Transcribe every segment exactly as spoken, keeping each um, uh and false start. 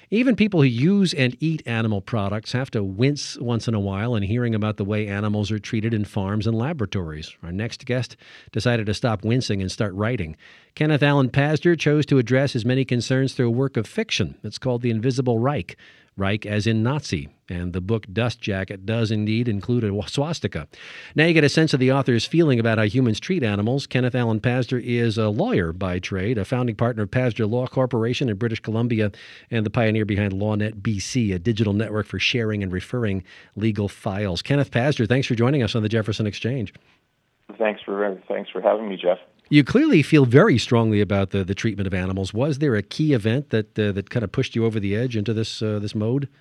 Even people who use and eat animal products have to wince once in a while in hearing about the way animals are treated in farms and laboratories. Our next guest decided to stop wincing and start writing. Kenneth Alan Pasder chose to address his many concerns through a work of fiction. It's called The Invisible Reich. Reich as in Nazi, and the book Dust Jacket does indeed include a swastika. Now you get a sense of the author's feeling about how humans treat animals. Kenneth Alan Pasder is a lawyer by trade, a founding partner of Pasder Law Corporation in British Columbia, and the pioneer behind LawNet B C, a digital network for sharing and referring legal files. Kenneth Pasder, thanks for joining us on the Jefferson Exchange. Thanks for thanks for having me, Jeff. You clearly feel very strongly about the, the treatment of animals. Was there a key event that uh, that kind of pushed you over the edge into this uh, this mode?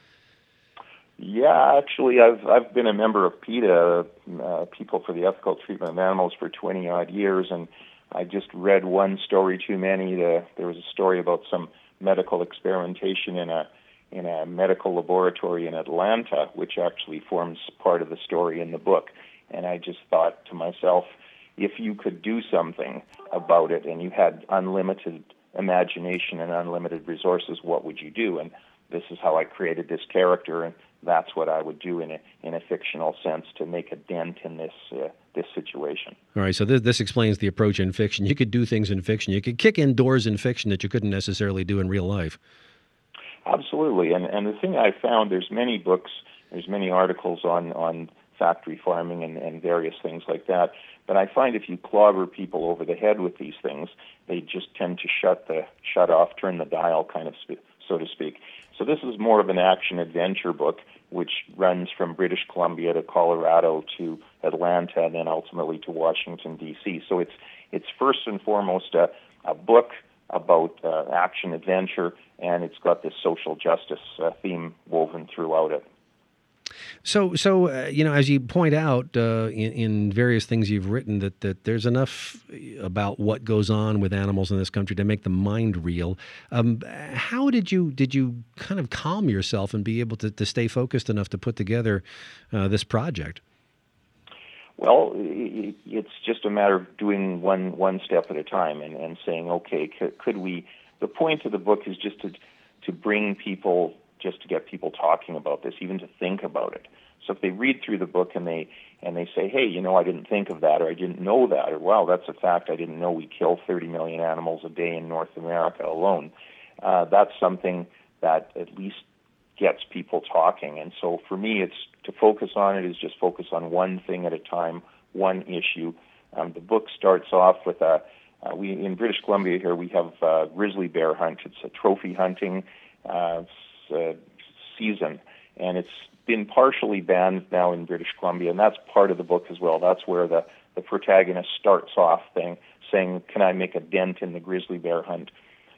Yeah, actually, I've I've been a member of PETA, uh, People for the Ethical Treatment of Animals, for twenty odd years, and I just read one story too many. The, there was a story about some medical experimentation in a in a medical laboratory in Atlanta, which actually forms part of the story in the book. And I just thought to myself, if you could do something about it and you had unlimited imagination and unlimited resources, what would you do? And this is how I created this character, and that's what I would do in a in a fictional sense to make a dent in this uh, this situation. All right, so this, this explains the approach in fiction. You could do things in fiction. You could kick indoors in fiction that you couldn't necessarily do in real life. Absolutely, and and the thing I found, there's many books, there's many articles on on factory farming and, and various things like that. But I find if you clobber people over the head with these things, they just tend to shut the shut off, turn the dial, kind of sp- so to speak. So this is more of an action adventure book, which runs from British Columbia to Colorado to Atlanta, and then ultimately to Washington D C. So it's it's first and foremost a, a book about uh, action adventure, and it's got this social justice uh, theme woven throughout it. So, so uh, you know, as you point out uh, in, in various things you've written, that, that there's enough about what goes on with animals in this country to make the mind reel. Um, how did you did you kind of calm yourself and be able to, to stay focused enough to put together uh, this project? Well, it's just a matter of doing one one step at a time and, and saying, okay, could, could we? The point of the book is just to to bring people. Just to get people talking about this, even to think about it. So if they read through the book and they and they say, hey, you know, I didn't think of that, or I didn't know that, or wow, that's a fact, I didn't know we kill thirty million animals a day in North America alone, uh, that's something that at least gets people talking. And so for me, it's to focus on it is just focus on one thing at a time, one issue. Um, the book starts off with a, uh, we in British Columbia here, we have uh, grizzly bear hunt. It's a trophy hunting uh, Uh, season, and it's been partially banned now in British Columbia, and that's part of the book as well. That's where the, the protagonist starts off thing, saying, can I make a dent in the grizzly bear hunt?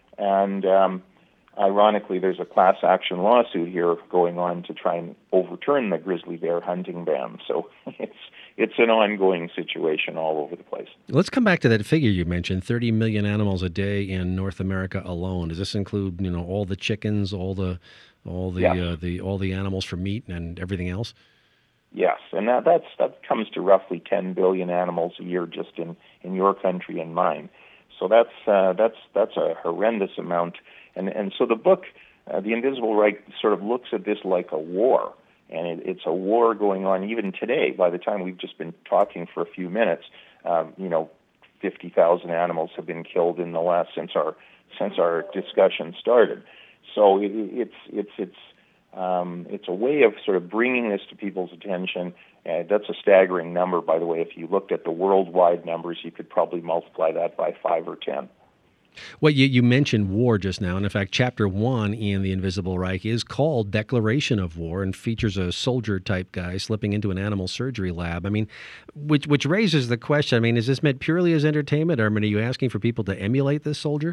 And um, ironically, there's a class action lawsuit here going on to try and overturn the grizzly bear hunting ban. So it's it's an ongoing situation all over the place. Let's come back to that figure you mentioned, thirty million animals a day in North America alone. Does this include, you know, all the chickens, all the all the yes. uh, the all the animals for meat and everything else? Yes, and that that's that comes to roughly ten billion animals a year just in, in your country and mine. So that's uh, that's that's a horrendous amount. And and so the book, uh, The Invisible Reich, sort of looks at this like a war. And it, it's a war going on even today. By the time we've just been talking for a few minutes, um, you know, fifty thousand animals have been killed in the last since our since our discussion started. So it, it's it's it's um, it's a way of sort of bringing this to people's attention. Uh, that's a staggering number, by the way. If you looked at the worldwide numbers, you could probably multiply that by five or ten. Well, you, you mentioned war just now, and in fact, chapter one in The Invisible Reich is called Declaration of War and features a soldier-type guy slipping into an animal surgery lab. I mean, which which raises the question, I mean, is this meant purely as entertainment, or I mean, are you asking for people to emulate this soldier?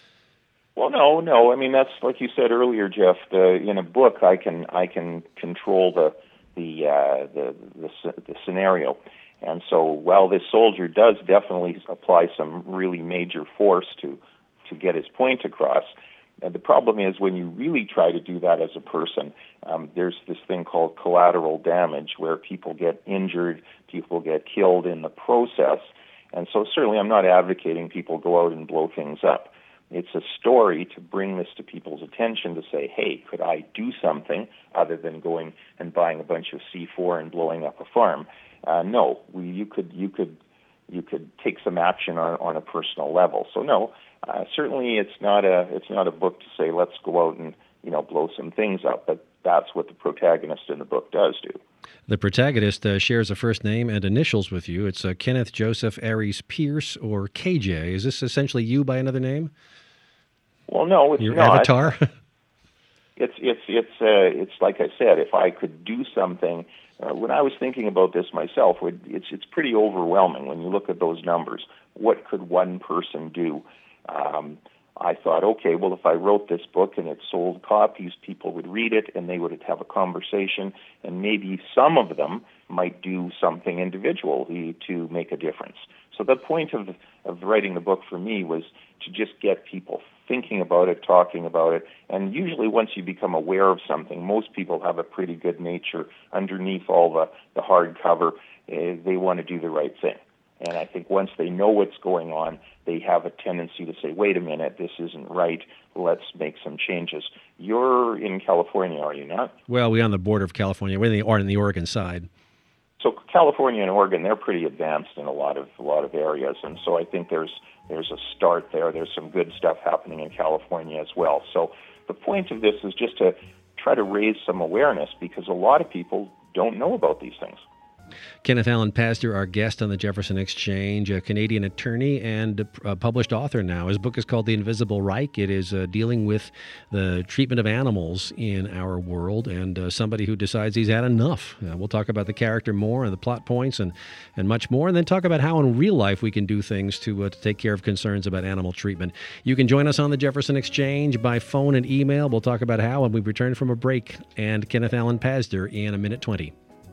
Well, no, no. I mean, that's like you said earlier, Jeff. The, in a book, I can I can control the the uh, the, the the scenario. And so while this soldier does definitely apply some really major force to to get his point across, and the problem is when you really try to do that as a person, um, there's this thing called collateral damage where people get injured, people get killed in the process. And so certainly I'm not advocating people go out and blow things up. It's a story to bring this to people's attention to say, hey, could I do something other than going and buying a bunch of C four and blowing up a farm? Uh, no, we, you could you could you could take some action on, on a personal level. So no, uh, certainly it's not a it's not a book to say let's go out and you know blow some things up, but that's what the protagonist in the book does do. The protagonist uh, shares a first name and initials with you. It's uh, Kenneth Joseph Aries Pierce, or K J. Is this essentially you by another name? Well, no, it's Your not. avatar? it's it's it's uh, it's like I said. If I could do something, uh, when I was thinking about this myself, it's it's pretty overwhelming when you look at those numbers. What could one person do? Um, I thought, okay, well, if I wrote this book and it sold copies, people would read it and they would have a conversation, and maybe some of them might do something individually to make a difference. So the point of of writing the book for me was to just get people thinking about it, talking about it, and usually once you become aware of something, most people have a pretty good nature underneath all the, the hardcover. Uh, they want to do the right thing. And I think once they know what's going on, they have a tendency to say, wait a minute, this isn't right. Let's make some changes. You're in California, are you not? Well, we're on the border of California. We're in the, or in the Oregon side. So California and Oregon, they're pretty advanced in a lot of a lot of areas. And so I think there's there's a start there. There's some good stuff happening in California as well. So the point of this is just to try to raise some awareness, because a lot of people don't know about these things. Kenneth Alan Pazder, our guest on the Jefferson Exchange, a Canadian attorney and a published author now. His book is called The Invisible Reich. It is uh, dealing with the treatment of animals in our world, and uh, somebody who decides he's had enough. Uh, we'll talk about the character more and the plot points and, and much more, and then talk about how in real life we can do things to, uh, to take care of concerns about animal treatment. You can join us on the Jefferson Exchange by phone and email. We'll talk about how when we return from a break, and Kenneth Alan Pazder in a minute twenty.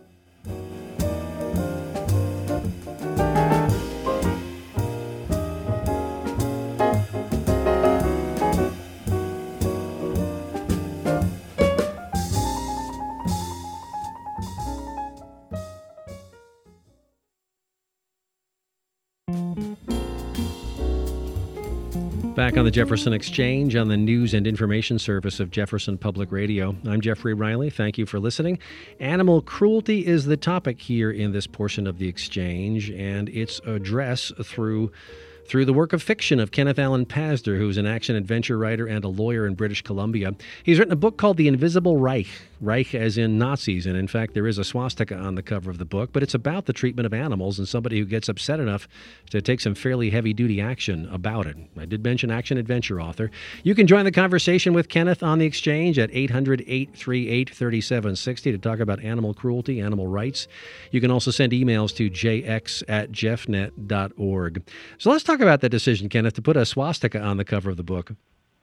Back on the Jefferson Exchange on the news and information service of Jefferson Public Radio. I'm Jeffrey Riley. Thank you for listening. Animal cruelty is the topic here in this portion of the Exchange, and its address through through the work of fiction of Kenneth Alan Pazder, who's an action-adventure writer and a lawyer in British Columbia. He's written a book called The Invisible Reich, Reich as in Nazis, and in fact there is a swastika on the cover of the book, but it's about the treatment of animals and somebody who gets upset enough to take some fairly heavy-duty action about it. I did mention action-adventure author. You can join the conversation with Kenneth on the Exchange at eight hundred, eight three eight, three seven six zero to talk about animal cruelty, animal rights. You can also send emails to j x at jeffnet dot org. So let's talk about that decision, Kenneth, to put a swastika on the cover of the book.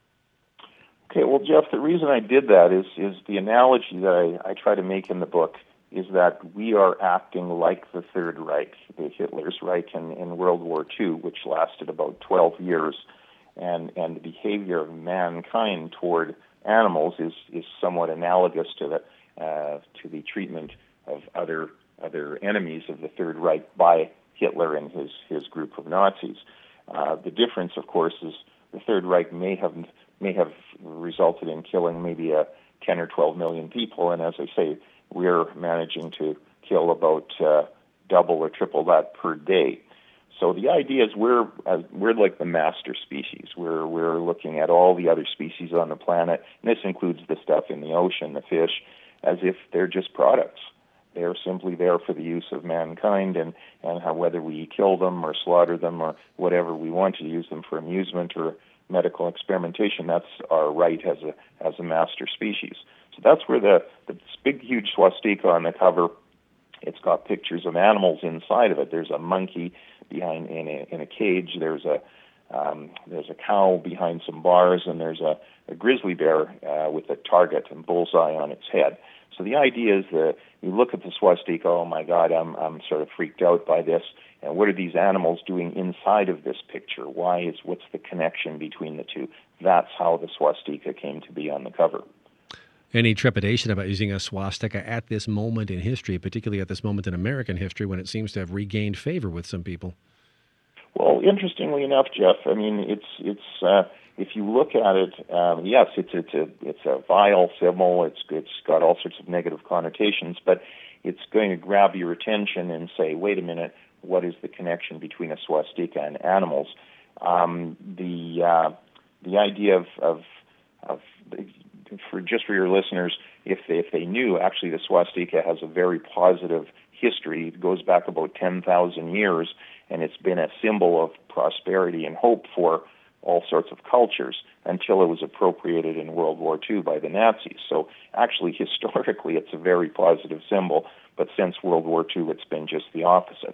Okay, well, Jeff, the reason I did that is is the analogy that I, I try to make in the book is that we are acting like the Third Reich, the Hitler's Reich in, in World War Two, which lasted about twelve years, and, and the behavior of mankind toward animals is, is somewhat analogous to the uh, to the treatment of other other enemies of the Third Reich by Hitler and his, his group of Nazis. Uh, the difference, of course, is the Third Reich may have may have resulted in killing maybe a ten or twelve million people, and as I say, we're managing to kill about uh, double or triple that per day. So the idea is we're uh, we're like the master species. We're we're looking at all the other species on the planet, and this includes the stuff in the ocean, the fish, as if they're just products. They're simply there for the use of mankind, and, and how, whether we kill them or slaughter them or whatever we want to use them for amusement or medical experimentation, that's our right as a as a master species. So that's where the, the big, huge swastika on the cover, it's got pictures of animals inside of it. There's a monkey behind in a, in a cage. There's a um, there's a cow behind some bars, and there's a, a grizzly bear uh, with a target and bullseye on its head. So the idea is that you look at the swastika, oh my God, I'm I'm sort of freaked out by this. And what are these animals doing inside of this picture? Why is what's the connection between the two? That's how the swastika came to be on the cover. Any trepidation about using a swastika at this moment in history, particularly at this moment in American history when it seems to have regained favor with some people? Well, interestingly enough, Jeff, I mean, it's it's uh, if you look at it, um, yes, it's it's a it's a vile symbol. It's it's got all sorts of negative connotations, but it's going to grab your attention and say, wait a minute, what is the connection between a swastika and animals? Um, the uh, the idea of, of of for just for your listeners, if they, if they knew, actually the swastika has a very positive history. It goes back about ten thousand years, and it's been a symbol of prosperity and hope for all sorts of cultures until it was appropriated in World War Two by the Nazis. So actually, historically, it's a very positive symbol, but since World War Two, it's been just the opposite.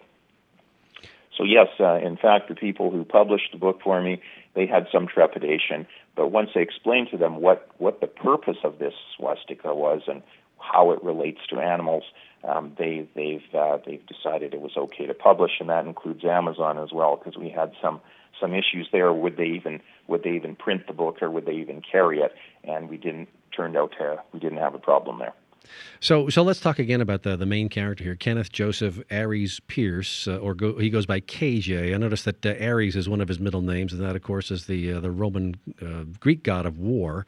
So yes, uh, in fact, the people who published the book for me, they had some trepidation, but once I explained to them what, what the purpose of this swastika was and how it relates to animals, um, they, they've uh, they've decided it was okay to publish, and that includes Amazon as well, because we had some some issues there. Would they even would they even print the book, or would they even carry it? And we didn't. Turned out to, we didn't have a problem there. So, so let's talk again about the, the main character here, Kenneth Joseph Aries Pierce, uh, or go, he goes by K J. I noticed that uh, Aries is one of his middle names, and that, of course, is the uh, the Roman uh, Greek god of war.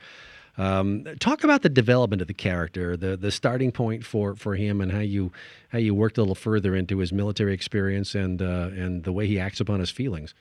Um, talk about the development of the character, the the starting point for, for him, and how you how you worked a little further into his military experience and uh, and the way he acts upon his feelings.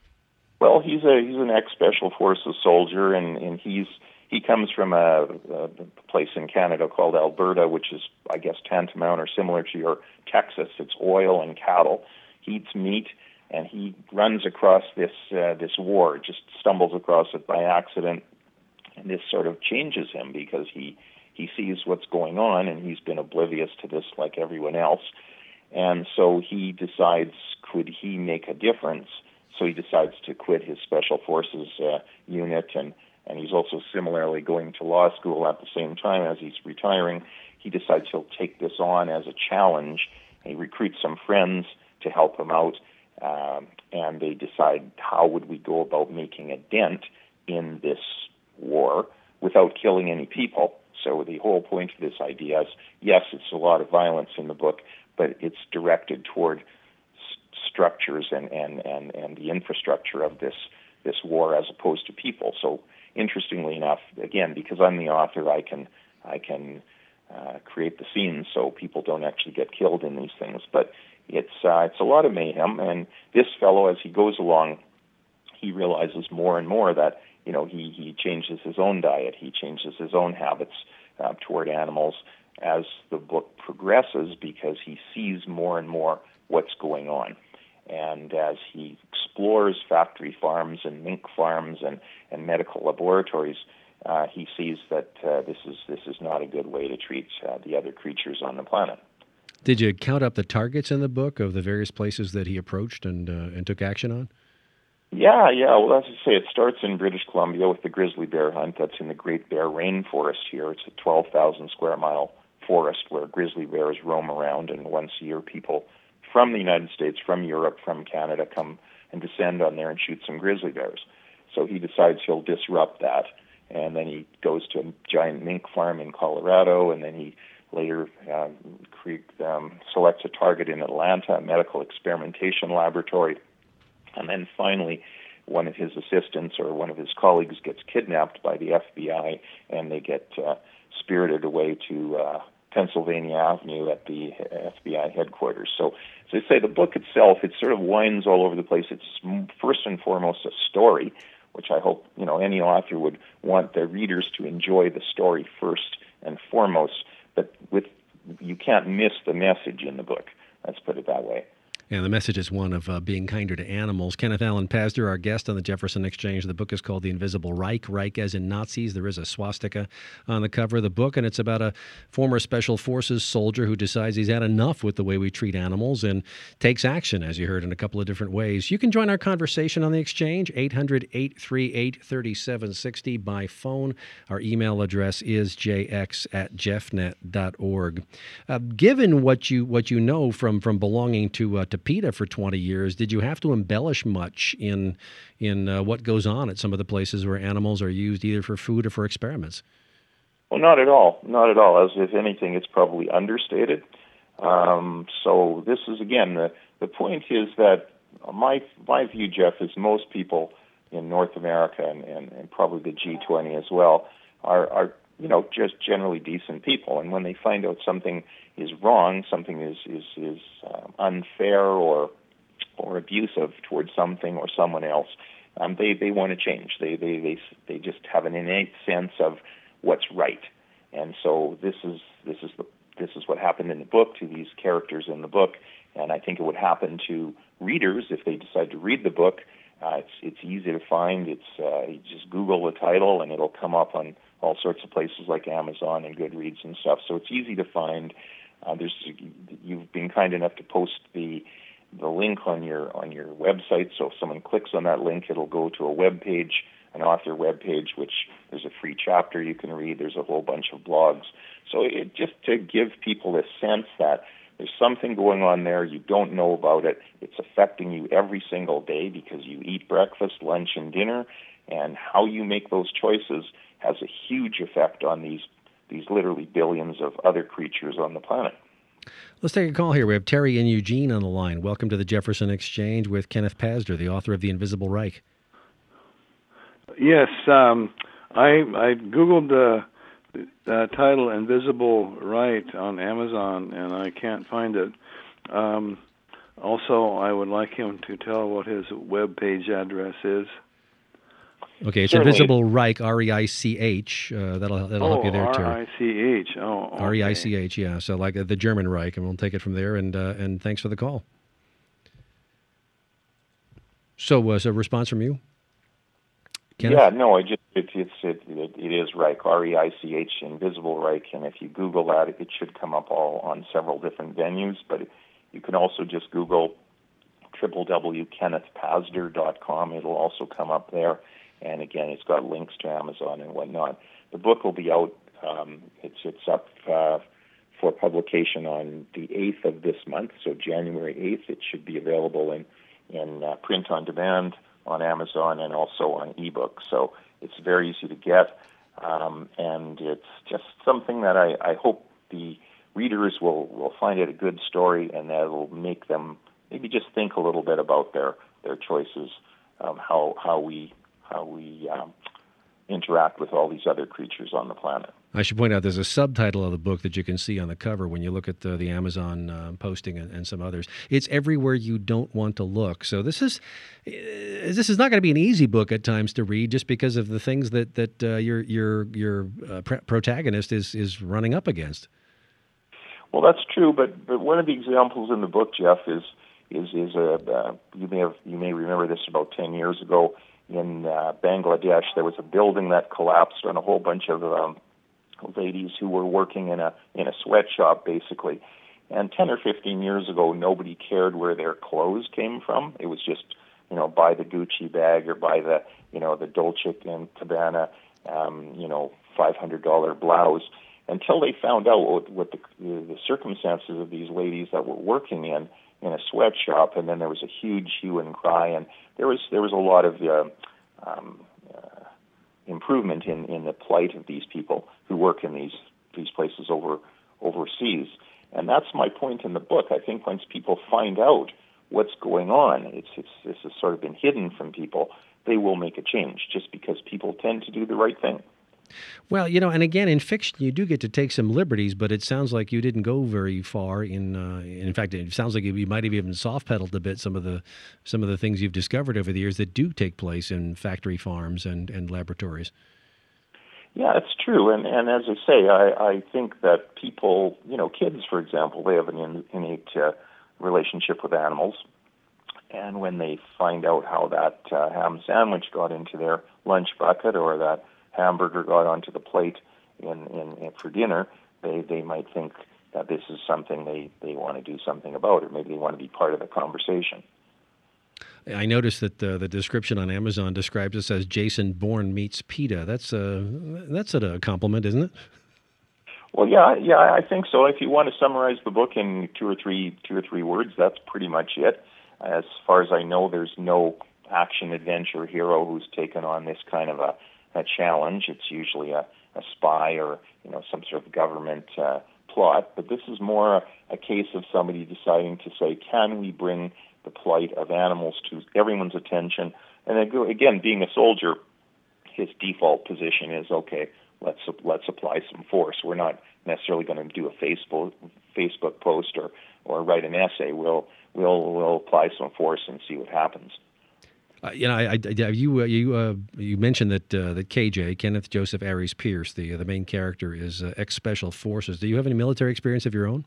Well, he's a he's an ex-special forces soldier, and, and he's he comes from a, a place in Canada called Alberta, which is, I guess, tantamount or similar to your Texas. It's oil and cattle. He eats meat, and he runs across this uh, this war, just stumbles across it by accident, and this sort of changes him because he he sees what's going on, and he's been oblivious to this like everyone else. And so he decides, could he make a difference? So he decides to quit his special forces uh, unit, and and he's also similarly going to law school at the same time as he's retiring. He decides he'll take this on as a challenge. He recruits some friends to help him out, um, and they decide, how would we go about making a dent in this war without killing any people? So the whole point of this idea is, yes, it's a lot of violence in the book, but it's directed toward st- structures and, and, and, and the infrastructure of this this war as opposed to people. So interestingly enough, again, because I'm the author, I can I can uh, create the scenes so people don't actually get killed in these things. But it's uh, it's a lot of mayhem, and this fellow, as he goes along, he realizes more and more that, you know, he, he changes his own diet, he changes his own habits uh, toward animals as the book progresses, because he sees more and more what's going on. And as he explores factory farms and mink farms and, and medical laboratories, uh, he sees that uh, this is this is not a good way to treat uh, the other creatures on the planet. Did you count up the targets in the book of the various places that he approached and uh, and took action on? Yeah, yeah. Well, as I say, it starts in British Columbia with the grizzly bear hunt. That's in the Great Bear Rainforest here. It's a twelve thousand square mile forest where grizzly bears roam around, and once a year people from the United States, from Europe, from Canada come and descend on there and shoot some grizzly bears. So he decides he'll disrupt that, and then he goes to a giant mink farm in Colorado, and then he later um, cre- um, selects a target in Atlanta, a medical experimentation laboratory, and then finally one of his assistants or one of his colleagues gets kidnapped by the F B I, and they get uh, spirited away to uh, Pennsylvania Avenue at the F B I headquarters. So, as I say, the book itself, it sort of winds all over the place. It's first and foremost a story, which I hope, you know, any author would want their readers to enjoy the story first and foremost. But with you can't miss the message in the book. Let's put it that way. And the message is one of uh, being kinder to animals. Kenneth Alan Pazder, our guest on the Jefferson Exchange. The book is called The Invisible Reich, Reich as in Nazis. There is a swastika on the cover of the book, and it's about a former Special Forces soldier who decides he's had enough with the way we treat animals and takes action, as you heard, in a couple of different ways. You can join our conversation on the Exchange, eight hundred, eight three eight, three seven six zero by phone. Our email address is j x at jeffnet dot org. Uh, given what you what you know from, from belonging to uh, to PETA for twenty years, did you have to embellish much in in uh, what goes on at some of the places where animals are used either for food or for experiments? Well, not at all. Not at all. As if anything, it's probably understated. Um, so this is, again, the, the point is that my my view, Jeff, is most people in North America and, and, and probably the G twenty as well are, are, you know, just generally decent people. And when they find out something is wrong, something is is, is uh, unfair or or abusive towards something or someone else, um, they they want to change. They they they they just have an innate sense of what's right. And so this is this is the this is what happened in the book to these characters in the book, and I think it would happen to readers if they decide to read the book. Uh, it's it's easy to find. It's uh, you just Google the title and it'll come up on all sorts of places like Amazon and Goodreads and stuff. So it's easy to find. Uh, there's you've been kind enough to post the the link on your on your website. So if someone clicks on that link, it'll go to a web page, an author web page, which there's a free chapter you can read. There's a whole bunch of blogs. So it just to give people a sense that there's something going on there, you don't know about it, it's affecting you every single day because you eat breakfast, lunch, and dinner, and how you make those choices has a huge effect on these these literally billions of other creatures on the planet. Let's take a call here. We have Terry in Eugene on the line. Welcome to the Jefferson Exchange with Kenneth Pasder, the author of The Invisible Reich. Yes, um, I I Googled the uh, title Invisible Reich on Amazon, and I can't find it. Um, also, I would like him to tell what his web page address is. Okay, it's Certainly. Invisible Reich, R E I C H. Uh, that'll that'll oh, help you there, Terry. R I C H. Oh, okay. R E I C H, yeah. So like uh, the German Reich, and we'll take it from there. And uh, and thanks for the call. So, uh, so response from you, Kenneth? Yeah, no, I just it, it's it, it it is Reich, R E I C H, Invisible Reich, and if you Google that, it should come up all on several different venues. But you can also just Google w w w dot kenneth pasder dot com. It'll also come up there. And again, it's got links to Amazon and whatnot. The book will be out. Um, it's it's up uh, for publication on the eighth of this month, so January eighth. It should be available in in uh, print on demand on Amazon and also on ebook. So it's very easy to get, um, and it's just something that I, I hope the readers will, will find it a good story, and that will make them maybe just think a little bit about their their choices, um, how how we. how we um, interact with all these other creatures on the planet. I should point out there's a subtitle of the book that you can see on the cover when you look at the, the Amazon uh, posting and, and some others. It's Everywhere You Don't Want to Look. So this is uh, this is not going to be an easy book at times to read, just because of the things that that uh, your your your uh, pr- protagonist is is running up against. Well, that's true, but but one of the examples in the book, Jeff, is is is a uh, you may have you may remember this about ten years ago. In uh, Bangladesh, there was a building that collapsed on a whole bunch of um, ladies who were working in a in a sweatshop, basically. And ten or fifteen years ago, nobody cared where their clothes came from. It was just, you know, buy the Gucci bag or buy the, you know, the Dolce and Gabbana, um, you know, five hundred dollar blouse. Until they found out what, what the, the circumstances of these ladies that were working in. in a sweatshop, and then there was a huge hue and cry, and there was there was a lot of uh, um, uh, improvement in, in the plight of these people who work in these these places over overseas, and that's my point in the book. I think once people find out what's going on, it's it's this has sort of been hidden from people, they will make a change, just because people tend to do the right thing. Well, you know, and again, in fiction, you do get to take some liberties, but it sounds like you didn't go very far. In uh, in fact, it sounds like you might have even soft-pedaled a bit some of the some of the things you've discovered over the years that do take place in factory farms and, and laboratories. Yeah, it's true, and and as I say, I, I think that people, you know, kids, for example, they have an innate uh, relationship with animals, and when they find out how that uh, ham sandwich got into their lunch bucket, or that hamburger got onto the plate in, in, in for dinner, they, they might think that this is something they, they want to do something about, or maybe they want to be part of the conversation. I noticed that uh, the description on Amazon describes us as Jason Bourne meets PETA. That's a, that's a compliment, isn't it? Well, yeah, yeah, I think so. If you want to summarize the book in two or three two or three words, that's pretty much it. As far as I know, there's no action-adventure hero who's taken on this kind of a a challenge. It's usually a, a spy or, you know, some sort of government uh, plot. But this is more a, a case of somebody deciding to say, can we bring the plight of animals to everyone's attention, And again, being a soldier, his default position is, okay, let's let's apply some force. We're not necessarily going to do a Facebook Facebook post or, or write an essay. We'll we'll we'll apply some force and see what happens. Uh, you know, I, I, you uh, you uh, you mentioned that uh, that K J, Kenneth Joseph Aries Pierce, the uh, the main character, is uh, ex Special Forces. Do you have any military experience of your own?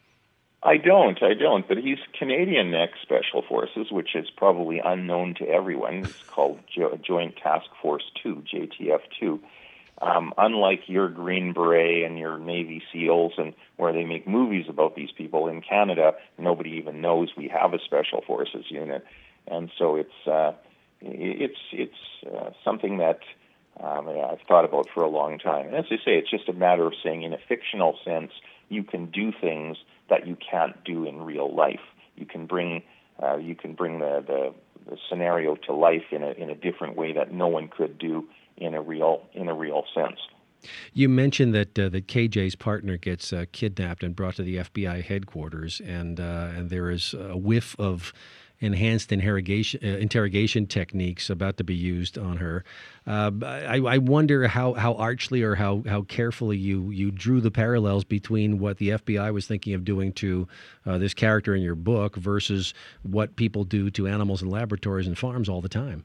I don't, I don't. But he's Canadian ex Special Forces, which is probably unknown to everyone. It's called jo- Joint Task Force Two, J T F two. Um, unlike your Green Beret and your Navy SEALs, and where they make movies about these people, in Canada, nobody even knows we have a Special Forces unit. And so it's uh, it's it's uh, something that um, I've thought about for a long time. And as I say, it's just a matter of saying, in a fictional sense, you can do things that you can't do in real life. You can bring uh, you can bring the, the the scenario to life in a in a different way that no one could do in a real in a real sense. You mentioned that uh, that K J's partner gets uh, kidnapped and brought to the F B I headquarters, and uh, and there is a whiff of enhanced interrogation uh, interrogation techniques about to be used on her. Uh, I, I wonder how, how archly or how, how carefully you, you drew the parallels between what the F B I was thinking of doing to uh, this character in your book versus what people do to animals in laboratories and farms all the time.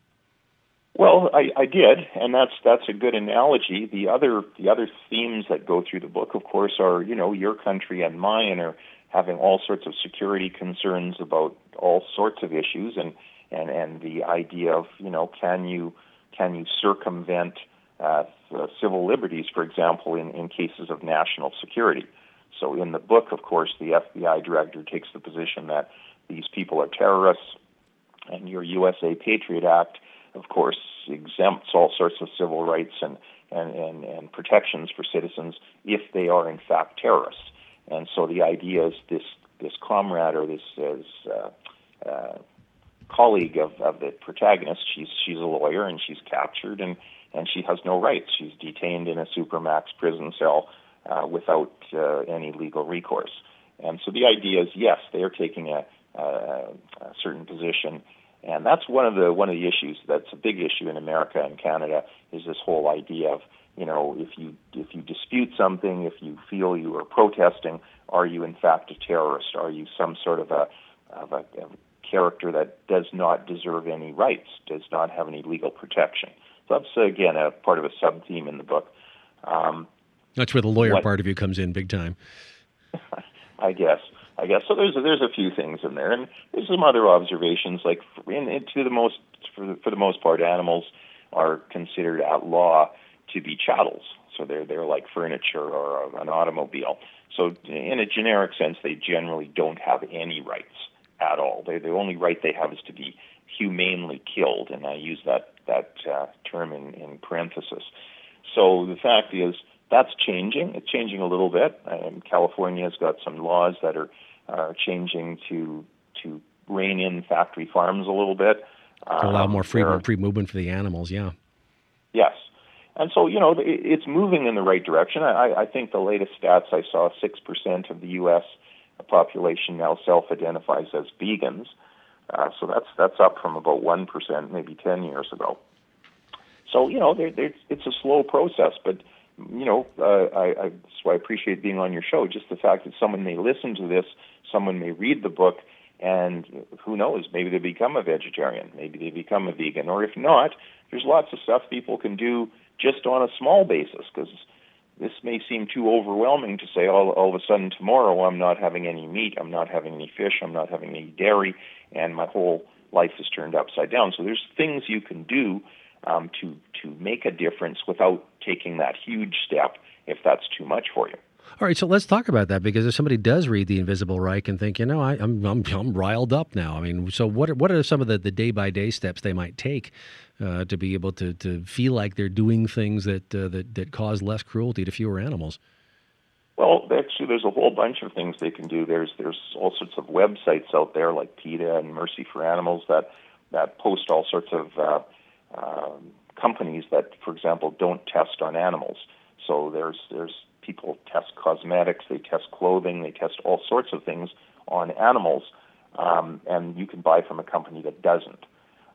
Well, I, I did, and that's that's a good analogy. The other the other themes that go through the book, of course, are, you know, your country and mine are having all sorts of security concerns about all sorts of issues, and, and, and the idea of, you know, can you can you circumvent uh, civil liberties, for example, in, in cases of national security. So in the book, of course, the F B I director takes the position that these people are terrorists, and your U S A Patriot Act, of course, exempts all sorts of civil rights and, and, and, and protections for citizens if they are in fact terrorists. And so the idea is this this comrade or this, this uh, uh, colleague of, of the protagonist, she's she's a lawyer and she's captured and, and she has no rights. She's detained in a supermax prison cell uh, without uh, any legal recourse. And so the idea is, yes, they are taking a, a, a certain position. And that's one of the one of the issues that's a big issue in America and Canada, is this whole idea of, you know, if you if you dispute something, if you feel you are protesting, are you in fact a terrorist? Are you some sort of a of a, of a character that does not deserve any rights, does not have any legal protection? So that's, again, a part of a sub-theme in the book. Um, that's where the lawyer what, part of you comes in big time. I guess. I guess so. There's a, there's a few things in there, and there's some other observations. Like, in, in to the most for the, for the most part, animals are considered at law to be chattels. So they're they're like furniture or an automobile. So in a generic sense, they generally don't have any rights at all. They, the only right they have is to be humanely killed, and I use that that uh, term in, in parenthesis. So the fact is, that's changing. It's changing a little bit. Um, California's got some laws that are uh, changing to to rein in factory farms a little bit. To allow um, more free, are, free movement for the animals, yeah. Yes. And so, you know, it, it's moving in the right direction. I, I think the latest stats I saw, six percent of the U S population now self-identifies as vegans. Uh, so that's that's up from about one percent maybe ten years ago. So, you know, they're, they're, it's a slow process, but you know, uh, I, I, so I appreciate being on your show. Just the fact that someone may listen to this, someone may read the book, and who knows, maybe they become a vegetarian, maybe they become a vegan, or if not, there's lots of stuff people can do just on a small basis, because this may seem too overwhelming to say all, all of a sudden tomorrow I'm not having any meat, I'm not having any fish, I'm not having any dairy, and my whole life is turned upside down. So there's things you can do Um, to to make a difference without taking that huge step if that's too much for you. All right, so let's talk about that, because if somebody does read The Invisible Reich and think, you know, I, I'm, I'm I'm riled up now. I mean, so what are, what are some of the, the day-by-day steps they might take uh, to be able to, to feel like they're doing things that, uh, that that cause less cruelty to fewer animals? Well, actually, there's a whole bunch of things they can do. There's there's all sorts of websites out there like PETA and Mercy for Animals that, that post all sorts of uh, Um, companies that, for example, don't test on animals. So there's there's people test cosmetics, they test clothing, they test all sorts of things on animals, um, and you can buy from a company that doesn't.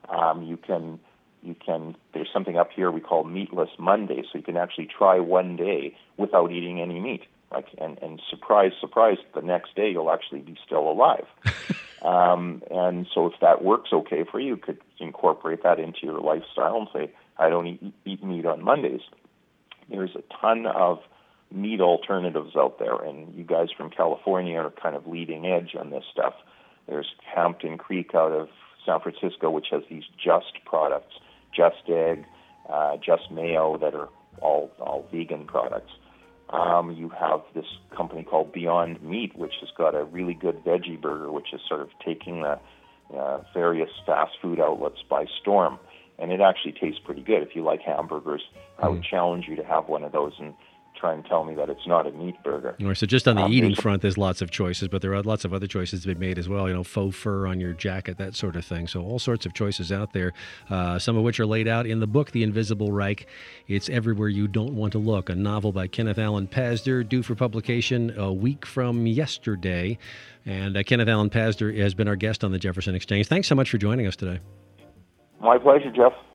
Um, you can you can there's something up here we call Meatless Monday, so you can actually try one day without eating any meat. Like and, and surprise, surprise, the next day you'll actually be still alive. um, and so if that works okay for you, you could incorporate that into your lifestyle and say, I don't eat, eat meat on Mondays. There's a ton of meat alternatives out there, and you guys from California are kind of leading edge on this stuff. There's Hampton Creek out of San Francisco, which has these Just products, Just Egg, uh, Just Mayo, that are all all vegan products. Um, you have this company called Beyond Meat, which has got a really good veggie burger, which is sort of taking the uh, various fast food outlets by storm. And it actually tastes pretty good. If you like hamburgers, mm. I would challenge you to have one of those and try and tell me that it's not a meat burger. Right, so just on the um, eating front, there's lots of choices, but there are lots of other choices to be made as well. You know, faux fur on your jacket, that sort of thing. So all sorts of choices out there, uh, some of which are laid out in the book, The Invisible Reich. It's everywhere you don't want to look. A novel by Kenneth Alan Pazder, due for publication a week from yesterday. And uh, Kenneth Alan Pazder has been our guest on the Jefferson Exchange. Thanks so much for joining us today. My pleasure, Jeff.